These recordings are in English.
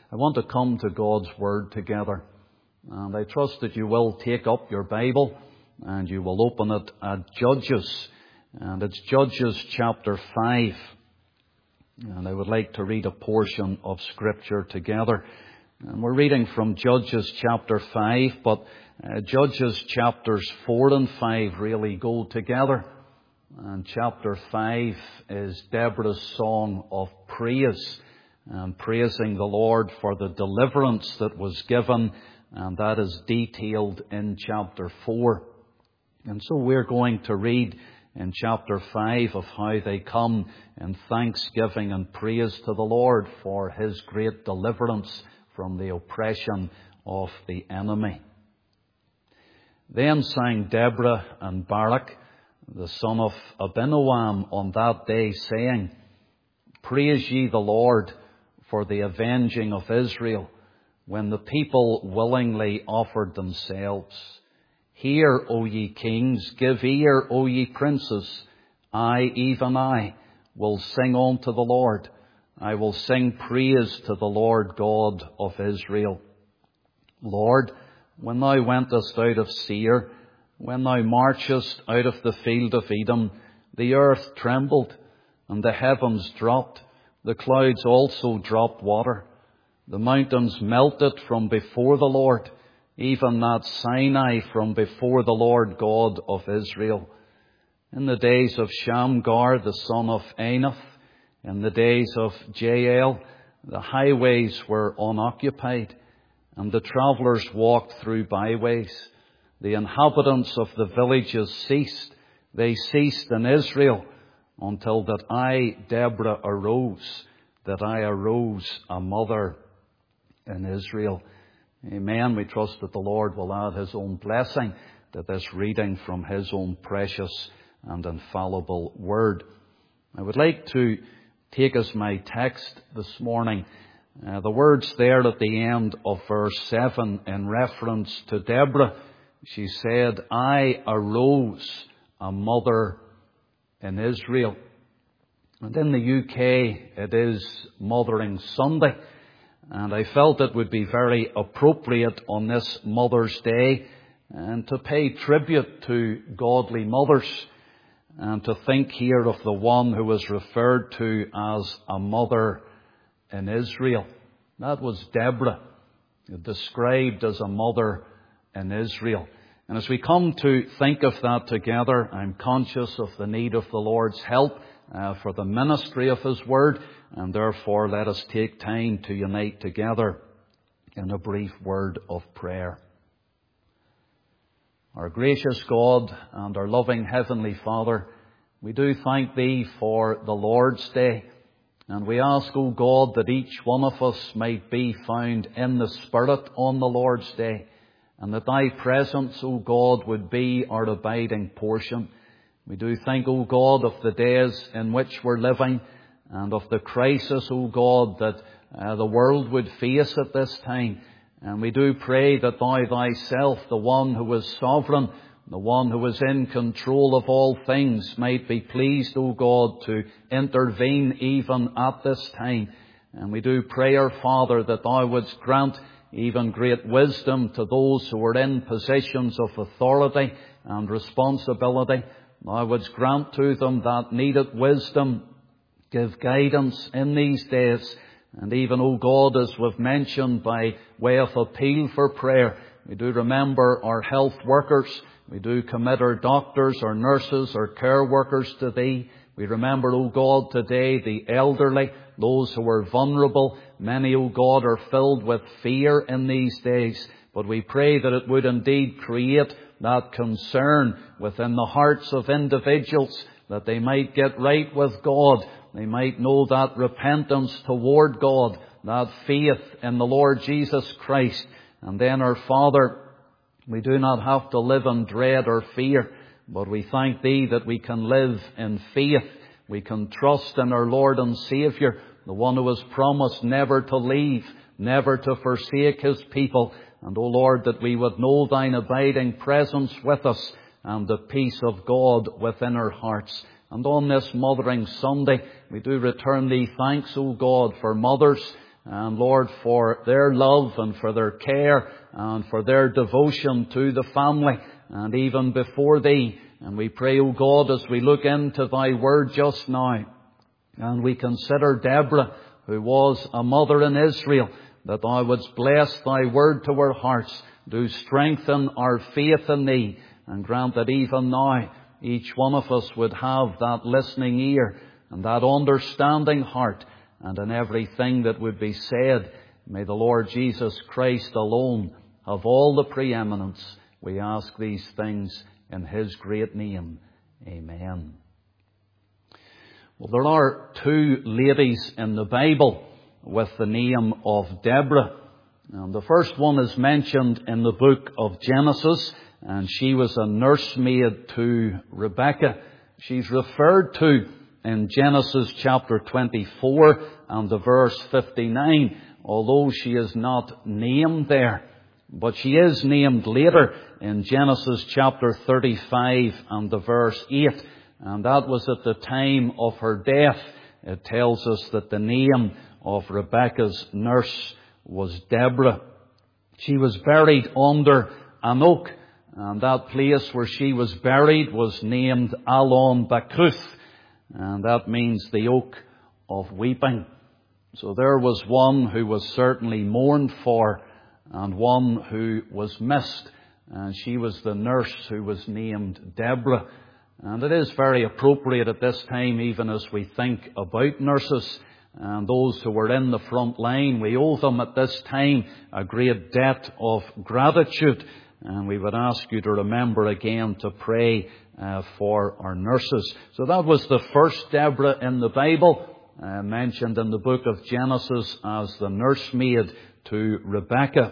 I want to come to God's Word together. And I trust that you will take up your Bible and you will open it at Judges. And it's Judges chapter 5. And I would like to read a portion of Scripture together. And we're reading from Judges chapter 5, but Judges chapters 4 and 5 really go together. And chapter 5 is Deborah's song of praise, and praising the Lord for the deliverance that was given, and that is detailed in chapter 4. And so we're going to read in chapter 5 of how they come in thanksgiving and praise to the Lord for His great deliverance from the oppression of the enemy. Then sang Deborah and Barak, the son of Abinoam, on that day, saying, Praise ye the Lord for the avenging of Israel, when the people willingly offered themselves. Hear, O ye kings, give ear, O ye princes. I, even I, will sing unto the Lord. I will sing praise to the Lord God of Israel. Lord, when thou wentest out of Seir, when thou marchest out of the field of Edom, the earth trembled, and the heavens dropped. The clouds also dropped water. The mountains melted from before the Lord, even that Sinai from before the Lord God of Israel. In the days of Shamgar, the son of Anath, in the days of Jael, the highways were unoccupied, and the travellers walked through byways. The inhabitants of the villages ceased. They ceased in Israel until that I, Deborah, arose, that I arose a mother in Israel. Amen. We trust that the Lord will add His own blessing to this reading from His own precious and infallible Word. I would like to take as my text this morning the words there at the end of verse 7 in reference to Deborah. She said, I arose a mother in Israel. And in the UK, it is Mothering Sunday. And I felt it would be very appropriate on this Mother's Day and to pay tribute to godly mothers and to think here of the one who was referred to as a mother in Israel. That was Deborah, described as a mother in Israel. And as we come to think of that together, I'm conscious of the need of the Lord's help for the ministry of His Word, and therefore let us take time to unite together in a brief word of prayer. Our gracious God and our loving Heavenly Father, we do thank Thee for the Lord's Day, and we ask, O God, that each one of us might be found in the Spirit on the Lord's Day, and that Thy presence, O God, would be our abiding portion. We do think, O God, of the days in which we're living and of the crisis, O God, that the world would face at this time. And we do pray that Thou Thyself, the one who is sovereign, the one who is in control of all things, might be pleased, O God, to intervene even at this time. And we do pray, our Father, that Thou wouldst grant even great wisdom to those who are in positions of authority and responsibility. Thou wouldst grant to them that needed wisdom, give guidance in these days. And even, O God, as we've mentioned by way of appeal for prayer, we do remember our health workers. We do commit our doctors, our nurses, our care workers to Thee. We remember, O God, today the elderly, those who are vulnerable. Many, O God, are filled with fear in these days. But we pray that it would indeed create that concern within the hearts of individuals, that they might get right with God. They might know that repentance toward God, that faith in the Lord Jesus Christ. And then, our Father, we do not have to live in dread or fear, but we thank Thee that we can live in faith. We can trust in our Lord and Saviour, the one who has promised never to leave, never to forsake His people. And, O Lord, that we would know Thine abiding presence with us and the peace of God within our hearts. And on this Mothering Sunday, we do return Thee thanks, O God, for mothers. And Lord, for their love and for their care and for their devotion to the family and even before Thee. And we pray, O God, as we look into Thy Word just now and we consider Deborah, who was a mother in Israel, that Thou wouldst bless Thy Word to our hearts, do strengthen our faith in Thee, and grant that even now each one of us would have that listening ear and that understanding heart, and in everything that would be said, may the Lord Jesus Christ alone have all the preeminence. We ask these things in His great name. Amen. Well, there are two ladies in the Bible with the name of Deborah. And the first one is mentioned in the book of Genesis, and she was a nursemaid to Rebekah. She's referred to in Genesis chapter 24 and the verse 59, although she is not named there. But she is named later in Genesis chapter 35 and the verse 8. And that was at the time of her death. It tells us that the name of Rebekah's nurse was Deborah. She was buried under an oak, and that place where she was buried was named Allon Bacuth, and that means the oak of weeping. So there was one who was certainly mourned for and one who was missed, and she was the nurse who was named Deborah. And it is very appropriate at this time, even as we think about nurses and those who were in the front line. We owe them at this time a great debt of gratitude, and we would ask you to remember again to pray for our nurses. So that was the first Deborah in the Bible, mentioned in the book of Genesis as the nursemaid to Rebekah.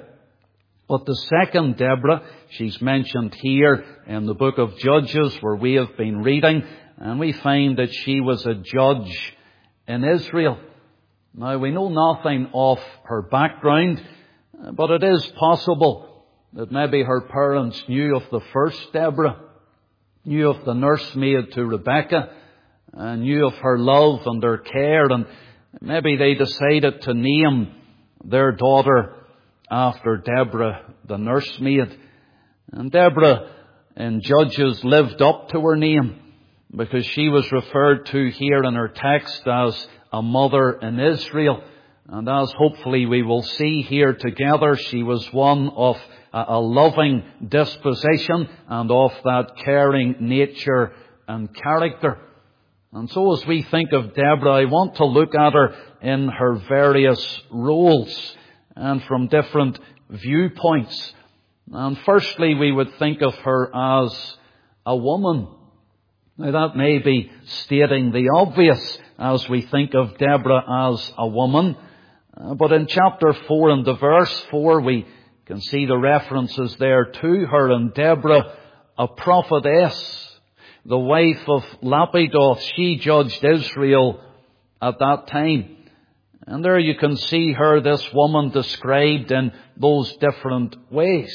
But the second Deborah, she's mentioned here in the book of Judges, where we have been reading, and we find that she was a judge in Israel. Now, we know nothing of her background, but it is possible that maybe her parents knew of the first Deborah, knew of the nursemaid to Rebekah, and knew of her love and her care, and maybe they decided to name their daughter after Deborah, the nursemaid. And Deborah in Judges lived up to her name, because she was referred to here in her text as a mother in Israel. And as hopefully we will see here together, she was one of a loving disposition and of that caring nature and character. And so as we think of Deborah, I want to look at her in her various roles and from different viewpoints. And firstly, we would think of her as a woman. Now, that may be stating the obvious as we think of Deborah as a woman. But in chapter 4 and the verse 4, we can see the references there to her. And Deborah, a prophetess, the wife of Lapidoth, she judged Israel at that time. And there you can see her, this woman, described in those different ways.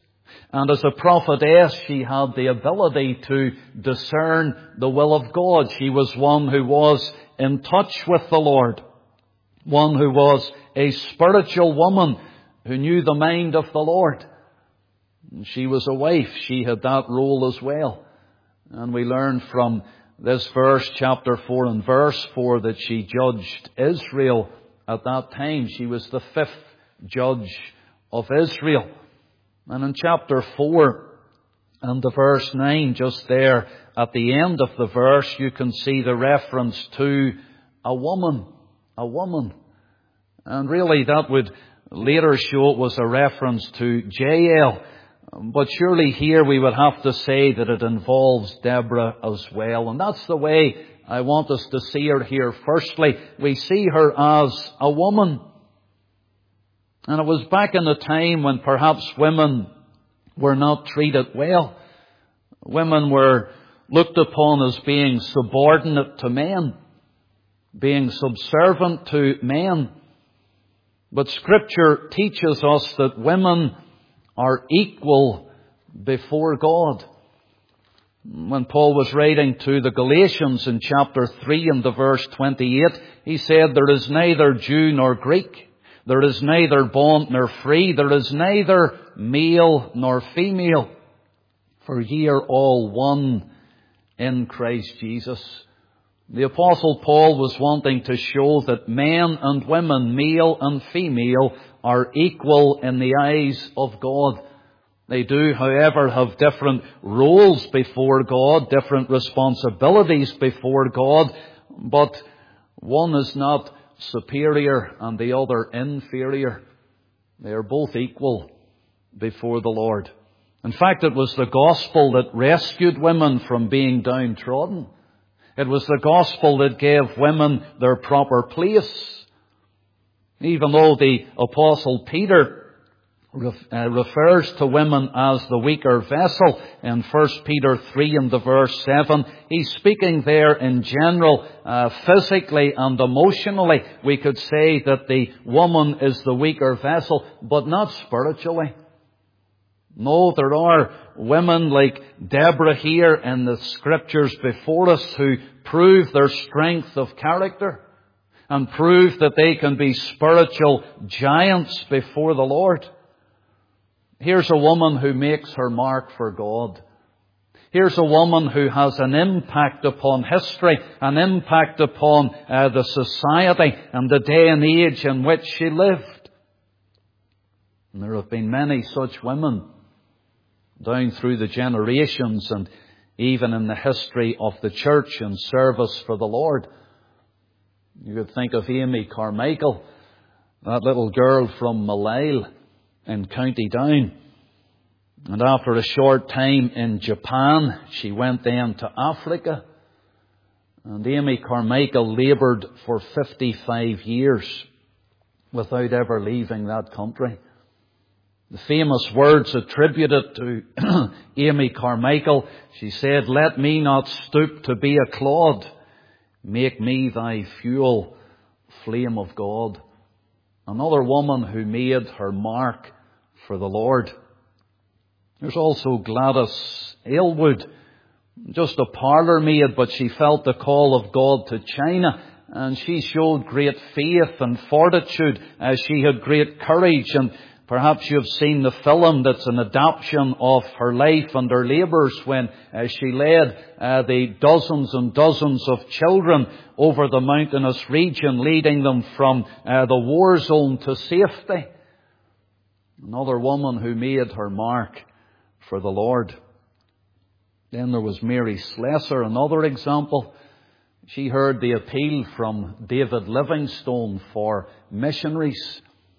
And as a prophetess, she had the ability to discern the will of God. She was one who was in touch with the Lord, one who was a spiritual woman who knew the mind of the Lord. And she was a wife. She had that role as well. And we learn from this verse, chapter 4 and verse 4, that she judged Israel at that time. She was the 5th judge of Israel. And in chapter 4 and the verse 9, just there at the end of the verse, you can see the reference to a woman. A woman. And really that would later show it was a reference to Jael. But surely here we would have to say that it involves Deborah as well. And that's the way I want us to see her here. Firstly, we see her as a woman. And it was back in the time when perhaps women were not treated well. Women were looked upon as being subordinate to men, being subservient to men. But Scripture teaches us that women are equal before God. When Paul was writing to the Galatians in chapter 3 and the verse 28, he said, "There is neither Jew nor Greek. There is neither bond nor free. There is neither male nor female. For ye are all one in Christ Jesus. The Apostle Paul was wanting to show that men and women, male and female, are equal in the eyes of God. They do, however, have different roles before God, different responsibilities before God, but one is not superior and the other inferior. They are both equal before the Lord. In fact, it was the gospel that rescued women from being downtrodden. It was the gospel that gave women their proper place. Even though the Apostle Peter refers to women as the weaker vessel in 1 Peter 3 and the verse 7, he's speaking there in general, physically and emotionally. We could say that the woman is the weaker vessel, but not spiritually. No, there are women like Deborah here in the scriptures before us who prove their strength of character and prove that they can be spiritual giants before the Lord. Here's a woman who makes her mark for God. Here's a woman who has an impact upon history, an impact upon the society and the day and age in which she lived. And there have been many such women down through the generations and even in the history of the church and service for the Lord. You could think of Amy Carmichael, that little girl from Malyle in County Down. And after a short time in Japan, she went then to Africa. And Amy Carmichael laboured for 55 years without ever leaving that country. The famous words attributed to Amy Carmichael, she said, "Let me not stoop to be a clod. Make me thy fuel, flame of God." Another woman who made her mark for the Lord. There's also Gladys Aylwood, just a parlour maid, but she felt the call of God to China, and she showed great faith and fortitude as she had great courage. And perhaps you've seen the film that's an adaptation of her life and her labours when she led the dozens and dozens of children over the mountainous region, leading them from the war zone to safety. Another woman who made her mark for the Lord. Then there was Mary Slessor, another example. She heard the appeal from David Livingstone for missionaries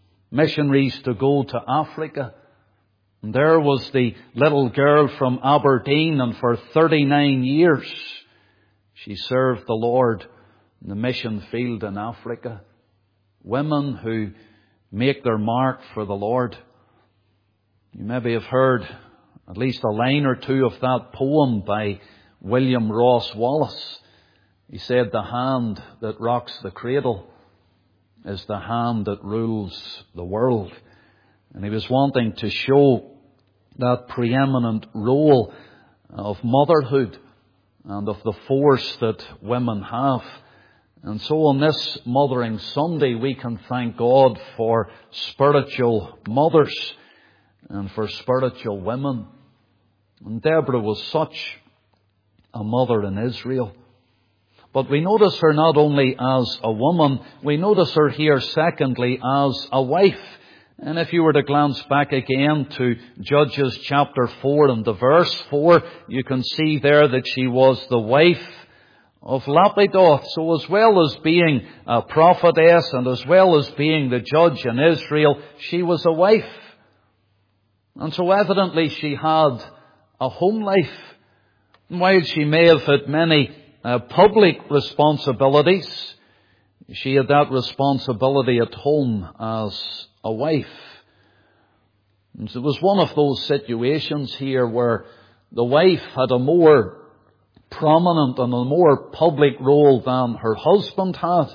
to go to Africa. And there was the little girl from Aberdeen, and for 39 years she served the Lord in the mission field in Africa. Women who make their mark for the Lord. You maybe have heard at least a line or two of that poem by William Ross Wallace. He said, "The hand that rocks the cradle is the hand that rules the world." And he was wanting to show that preeminent role of motherhood and of the force that women have. And so on this Mothering Sunday, we can thank God for spiritual mothers and for spiritual women. And Deborah was such a mother in Israel. But we notice her not only as a woman, we notice her here secondly as a wife. And if you were to glance back again to Judges chapter 4 and the verse 4, you can see there that she was the wife of Lapidoth. So as well as being a prophetess and as well as being the judge in Israel, she was a wife. And so evidently she had a home life. And while she may have had many public responsibilities, she had that responsibility at home as a wife. And so it was one of those situations here where the wife had a more prominent and a more public role than her husband had.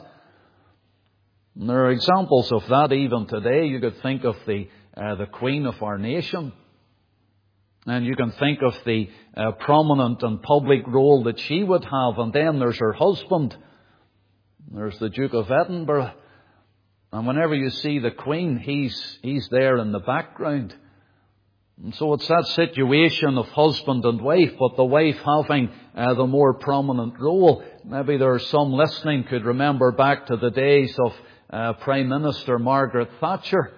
And there are examples of that even today. You could think of the Queen of our nation. And you can think of the prominent and public role that she would have. And then there's her husband. There's the Duke of Edinburgh. And whenever you see the Queen, he's there in the background. And so it's that situation of husband and wife, but the wife having the more prominent role. Maybe there are some listening could remember back to the days of Prime Minister Margaret Thatcher.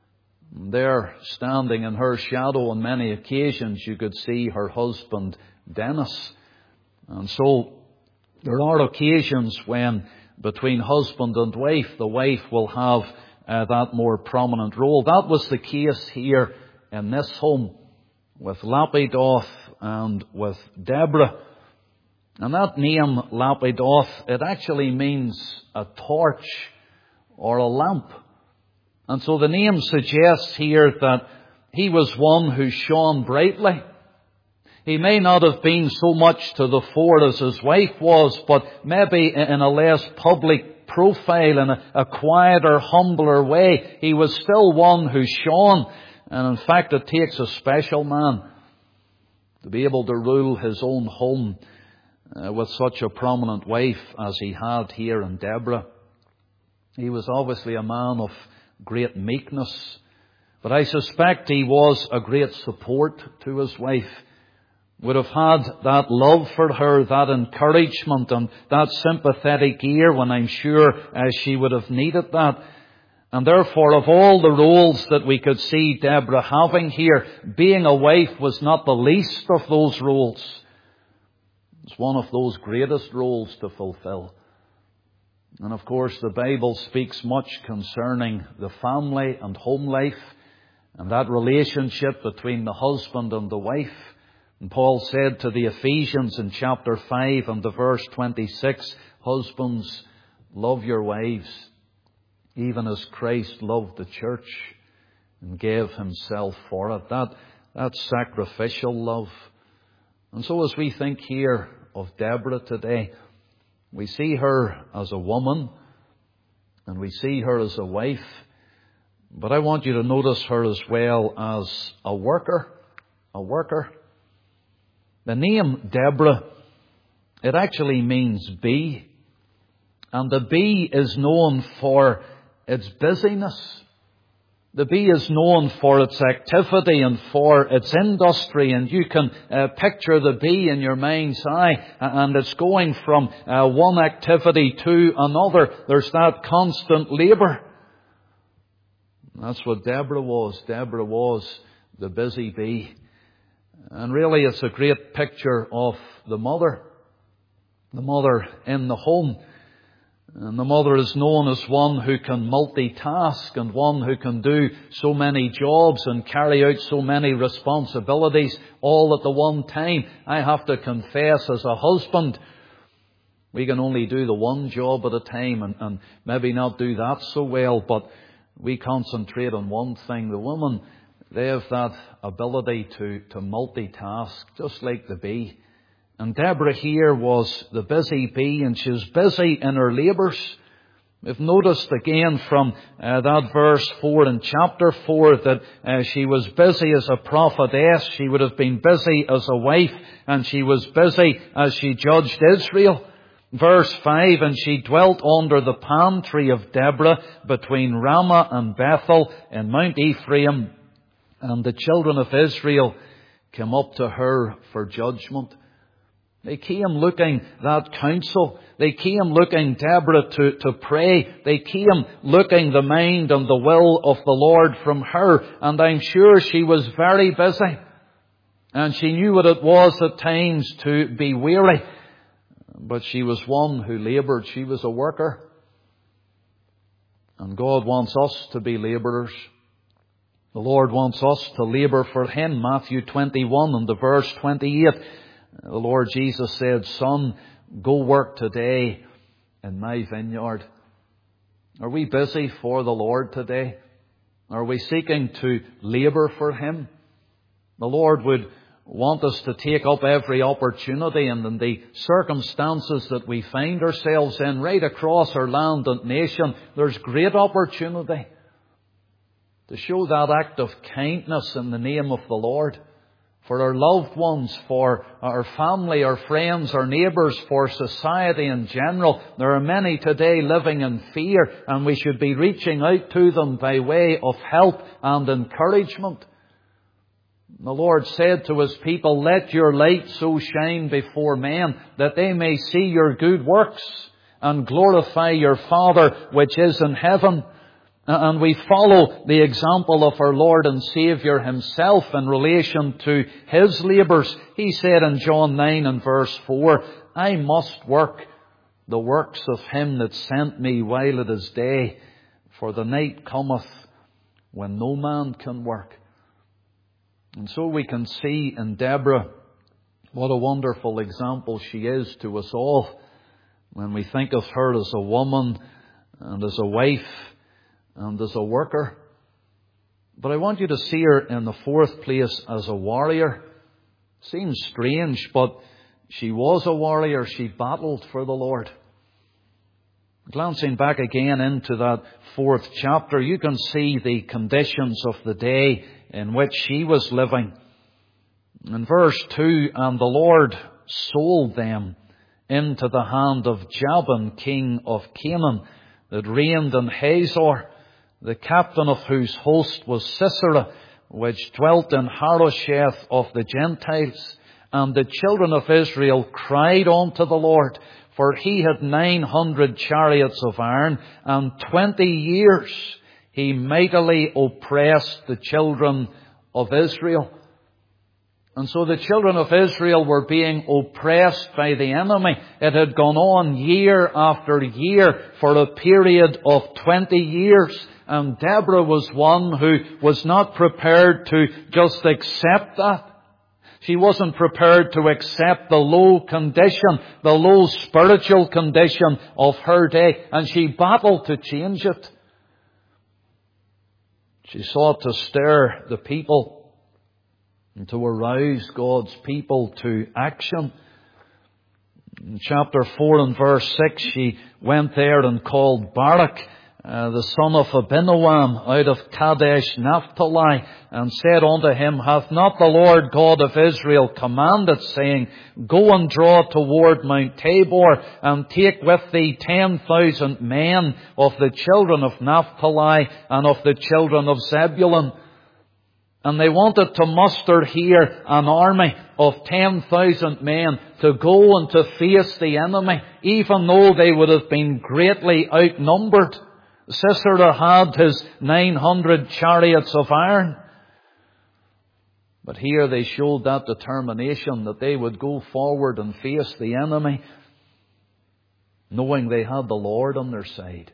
There, standing in her shadow on many occasions, you could see her husband Dennis. And so there are occasions when between husband and wife, the wife will have that more prominent role. That was the case here in this home with Lapidoth and with Deborah. And that name, Lapidoth, it actually means a torch or a lamp. And so the name suggests here that he was one who shone brightly. He may not have been so much to the fore as his wife was, but maybe in a less public profile, in a quieter, humbler way. He was still one who shone. And in fact, it takes a special man to be able to rule his own home with such a prominent wife as he had here in Deborah. He was obviously a man of great meekness, but I suspect he was a great support to his wife. Would have had that love for her, that encouragement and that sympathetic ear when I'm sure she would have needed that. And therefore, of all the roles that we could see Deborah having here, being a wife was not the least of those roles. It's one of those greatest roles to fulfill. And of course, the Bible speaks much concerning the family and home life and that relationship between the husband and the wife. And Paul said to the Ephesians in chapter 5 and the verse 26, "Husbands, love your wives, even as Christ loved the church and gave himself for it." That sacrificial love. And so as we think here of Deborah today, we see her as a woman and we see her as a wife. But I want you to notice her as well as a worker. A worker. The name Deborah, it actually means bee. And the bee is known for its busyness. The bee is known for its activity and for its industry. And you can picture the bee in your mind's eye. And it's going from one activity to another. There's that constant labour. That's what Deborah was. Deborah was the busy bee. And really it's a great picture of the mother in the home. And the mother is known as one who can multitask and one who can do so many jobs and carry out so many responsibilities all at the one time. I have to confess, as a husband, we can only do the one job at a time and maybe not do that so well, but we concentrate on one thing. The woman, they have that ability to multitask, just like the bee. And Deborah here was the busy bee, and she was busy in her labours. We've noticed again from that verse 4 in chapter 4 that she was busy as a prophetess. She would have been busy as a wife, and she was busy as she judged Israel. Verse 5, "And she dwelt under the palm tree of Deborah between Ramah and Bethel in Mount Ephraim. And the children of Israel came up to her for judgment." They came looking that counsel. They came looking Deborah to pray. They came looking the mind and the will of the Lord from her. And I'm sure she was very busy. And she knew what it was at times to be weary. But she was one who laboured. She was a worker. And God wants us to be labourers. The Lord wants us to labour for Him. Matthew 21 and the verse 28. The Lord Jesus said, "Son, go work today in my vineyard." Are we busy for the Lord today? Are we seeking to labour for Him? The Lord would want us to take up every opportunity, and in the circumstances that we find ourselves in right across our land and nation, there's great opportunity to show that act of kindness in the name of the Lord. for our loved ones, for our family, our friends, our neighbours, for society in general. There are many today living in fear, and we should be reaching out to them by way of help and encouragement. The Lord said to His people, "Let your light so shine before men, that they may see your good works and glorify your Father which is in heaven." And we follow the example of our Lord and Saviour Himself in relation to His labours. He said in John 9 and verse 4, "I must work the works of Him that sent me while it is day, for the night cometh when no man can work." And so we can see in Deborah what a wonderful example she is to us all when we think of her as a woman and as a wife and as a worker. But I want you to see her in the fourth place as a warrior. Seems strange, but she was a warrior. She battled for the Lord. Glancing back again into that fourth chapter, you can see the conditions of the day in which she was living. In verse 2, "And the Lord sold them into the hand of Jabin, king of Canaan, that reigned in Hazor, the captain of whose host was Sisera, which dwelt in Harosheth of the Gentiles. And the children of Israel cried unto the Lord, for He had 900 chariots of iron, and 20 years He mightily oppressed the children of Israel." And so the children of Israel were being oppressed by the enemy. It had gone on year after year for a period of 20 years. And Deborah was one who was not prepared to just accept that. She wasn't prepared to accept the low condition, the low spiritual condition of her day. And she battled to change it. She sought to stir the people and to arouse God's people to action. In chapter 4 and verse 6, she went there and called Barak, the son of Abinoam, out of Kadesh Naphtali, and said unto him, "Hath not the Lord God of Israel commanded, saying, Go and draw toward Mount Tabor, and take with thee 10,000 men of the children of Naphtali and of the children of Zebulun?" And they wanted to muster here an army of 10,000 men to go and to face the enemy, even though they would have been greatly outnumbered. Sisera had his 900 chariots of iron. But here they showed that determination that they would go forward and face the enemy, knowing they had the Lord on their side.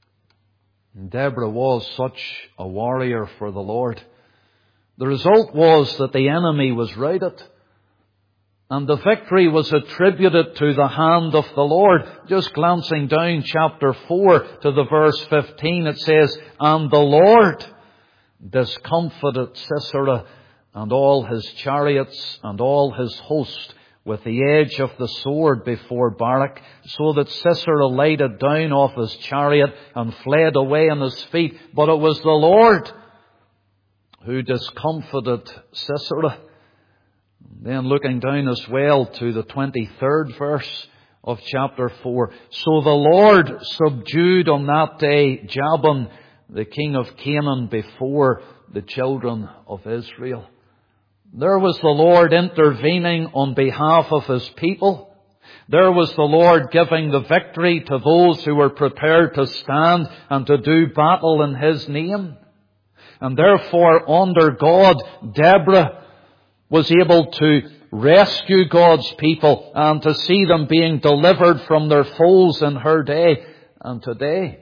And Deborah was such a warrior for the Lord. The result was that the enemy was routed, and the victory was attributed to the hand of the Lord. Just glancing down chapter 4 to the verse 15, it says, "And the Lord discomfited Sisera and all his chariots and all his host with the edge of the sword before Barak, so that Sisera lighted down off his chariot and fled away on his feet. But it was the Lord who discomfited Sisera." Then looking down as well to the 23rd verse of chapter 4. "So the Lord subdued on that day Jabin, the king of Canaan, before the children of Israel." There was the Lord intervening on behalf of His people. There was the Lord giving the victory to those who were prepared to stand and to do battle in His name. And therefore, under God, Deborah was able to rescue God's people and to see them being delivered from their foes in her day. And today,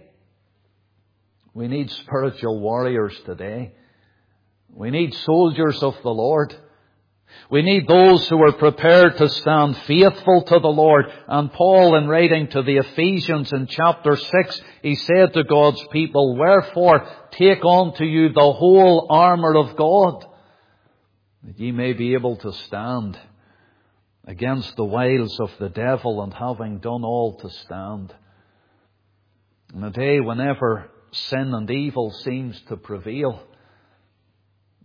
we need spiritual warriors today. We need soldiers of the Lord. We need those who are prepared to stand faithful to the Lord. And Paul, in writing to the Ephesians in chapter 6, he said to God's people, "Wherefore take unto you the whole armour of God, that ye may be able to stand against the wiles of the devil, and having done all to stand." In a day whenever sin and evil seems to prevail,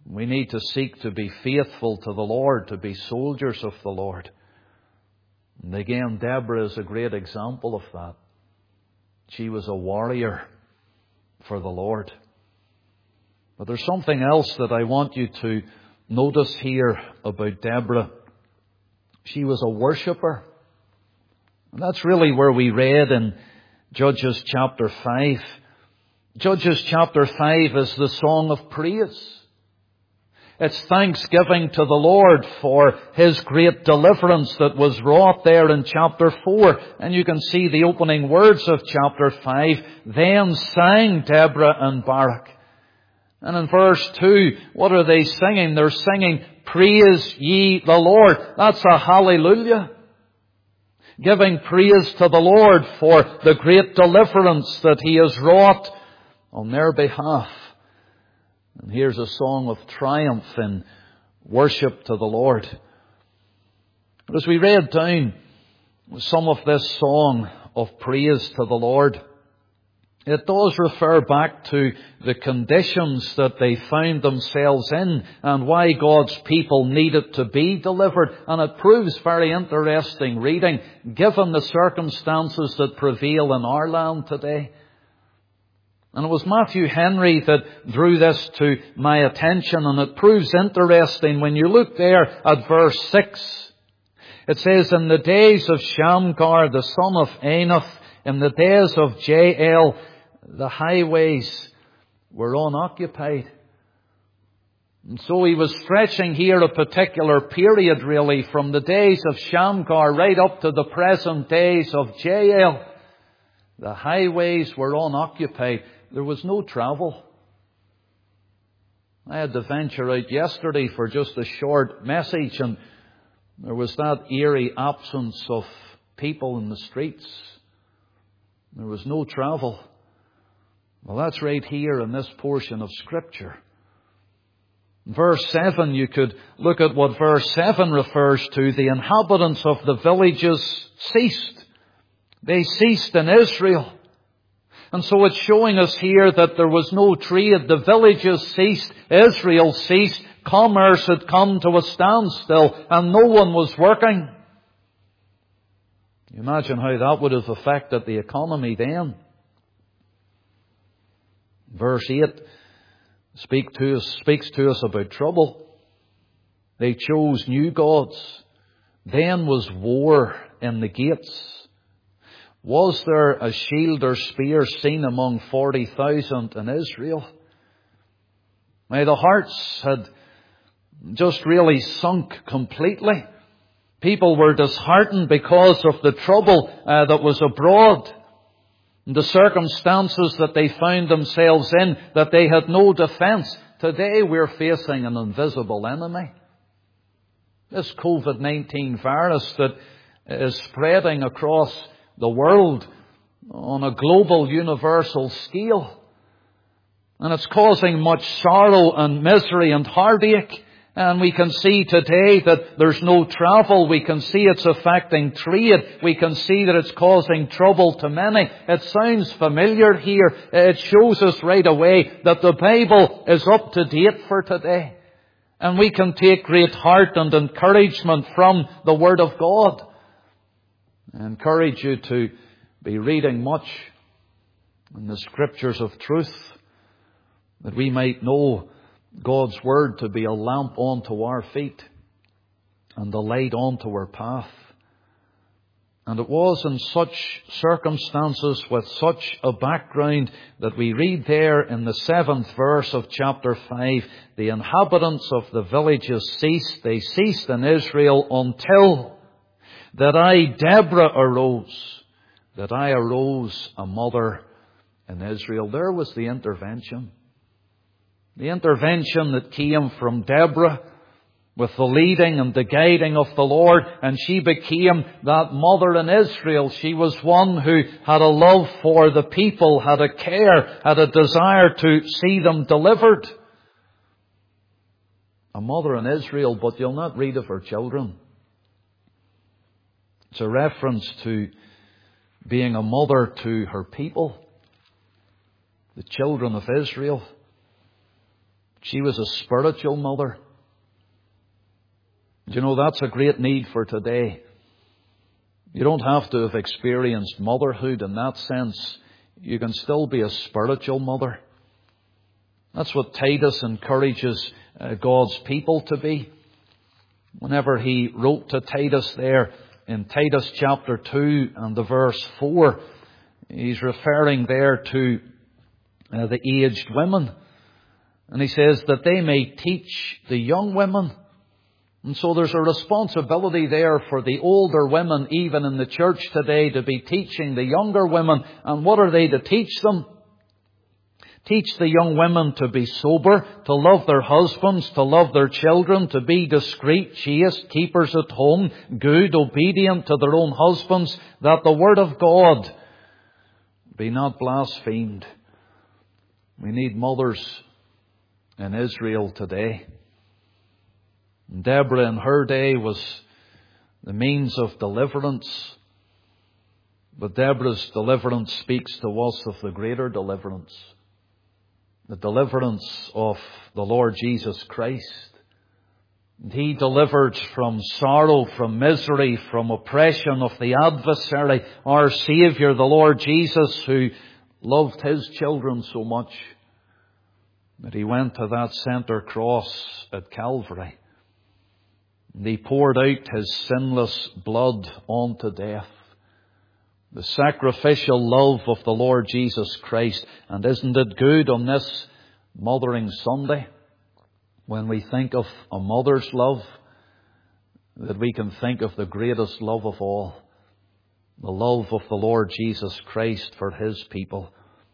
We need to seek to be faithful to the Lord, to be soldiers of the Lord. And again, Deborah is a great example of that. She was a warrior for the Lord. But there's something else that I want you to notice here about Deborah. She was a worshipper. And that's really where we read in Judges chapter 5. Judges chapter 5 is the song of praise. It's thanksgiving to the Lord for His great deliverance that was wrought there in chapter 4. And you can see the opening words of chapter 5. Then sang Deborah and Barak. And in verse 2, what are they singing? They're singing, praise ye the Lord. That's a hallelujah. Giving praise to the Lord for the great deliverance that He has wrought on their behalf. And here's a song of triumph in worship to the Lord. But as we read down some of this song of praise to the Lord, it does refer back to the conditions that they found themselves in and why God's people needed to be delivered. And it proves very interesting reading, given the circumstances that prevail in our land today. And it was Matthew Henry that drew this to my attention, and it proves interesting when you look there at verse 6. It says, in the days of Shamgar, the son of Anath, in the days of Jael, the highways were unoccupied. And so he was stretching here a particular period really from the days of Shamgar right up to the present days of Jael. The highways were unoccupied. There was no travel. I had to venture out yesterday for just a short message, and there was that eerie absence of people in the streets. There was no travel. Well, that's right here in this portion of Scripture. Verse 7, you could look at what verse 7 refers to. The inhabitants of the villages ceased. They ceased in Israel. And so it's showing us here that there was no trade. The villages ceased. Israel ceased. Commerce had come to a standstill and no one was working. You imagine how that would have affected the economy then. Verse 8 speaks to us about trouble. They chose new gods. Then was war in the gates. Was there a shield or spear seen among 40,000 in Israel? Now the hearts had just really sunk completely. People were disheartened because of the trouble that was abroad. And the circumstances that they found themselves in, that they had no defense. Today we're facing an invisible enemy. This COVID-19 virus that is spreading across the world on a global, universal scale. And it's causing much sorrow and misery and heartache. And we can see today that there's no travel. We can see it's affecting trade. We can see that it's causing trouble to many. It sounds familiar here. It shows us right away that the Bible is up to date for today. And we can take great heart and encouragement from the Word of God. I encourage you to be reading much in the Scriptures of truth, that we might know God's Word to be a lamp unto our feet and a light unto our path. And it was in such circumstances, with such a background, that we read there in the 7th verse of chapter 5, the inhabitants of the villages ceased. They ceased in Israel until that I, Deborah, arose. That I arose a mother in Israel. There was the intervention. The intervention that came from Deborah with the leading and the guiding of the Lord. And she became that mother in Israel. She was one who had a love for the people, had a care, had a desire to see them delivered. A mother in Israel, but you'll not read of her children. It's a reference to being a mother to her people, the children of Israel. She was a spiritual mother. Do you know, that's a great need for today. You don't have to have experienced motherhood in that sense. You can still be a spiritual mother. That's what Titus encourages God's people to be. Whenever he wrote to Titus there in Titus chapter 2 and the verse 4, he's referring there to the aged women. And he says that they may teach the young women. And so there's a responsibility there for the older women, even in the church today, to be teaching the younger women. And what are they to teach them? Teach the young women to be sober, to love their husbands, to love their children, to be discreet, chaste, keepers at home, good, obedient to their own husbands, that the word of God be not blasphemed. We need mothers in Israel today. Deborah in her day was the means of deliverance. But Deborah's deliverance speaks to us of the greater deliverance. The deliverance of the Lord Jesus Christ. And He delivered from sorrow, from misery, from oppression of the adversary, our Saviour, the Lord Jesus, who loved His children so much that He went to that centre cross at Calvary. And He poured out His sinless blood onto death. The sacrificial love of the Lord Jesus Christ. And isn't it good on this Mothering Sunday, when we think of a mother's love, that we can think of the greatest love of all, the love of the Lord Jesus Christ for His people.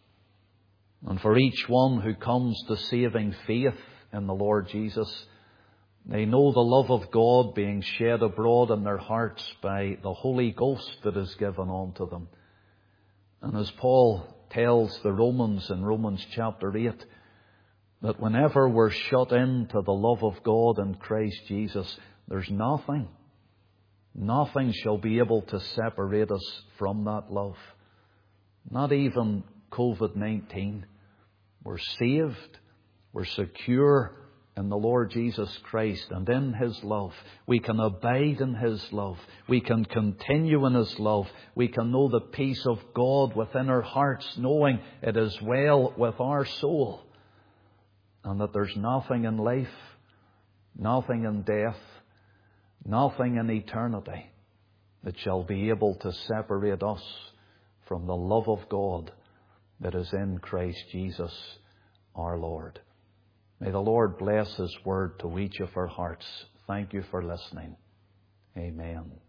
And for each one who comes to saving faith in the Lord Jesus, they know the love of God being shed abroad in their hearts by the Holy Ghost that is given unto them. And as Paul tells the Romans in Romans chapter 8, that whenever we're shut into the love of God in Christ Jesus, there's nothing shall be able to separate us from that love. Not even COVID-19. We're saved, we're secure in the Lord Jesus Christ and in His love. We can abide in His love. We can continue in His love. We can know the peace of God within our hearts, knowing it is well with our soul. And that there's nothing in life, nothing in death, nothing in eternity that shall be able to separate us from the love of God that is in Christ Jesus our Lord. May the Lord bless His word to each of our hearts. Thank you for listening. Amen.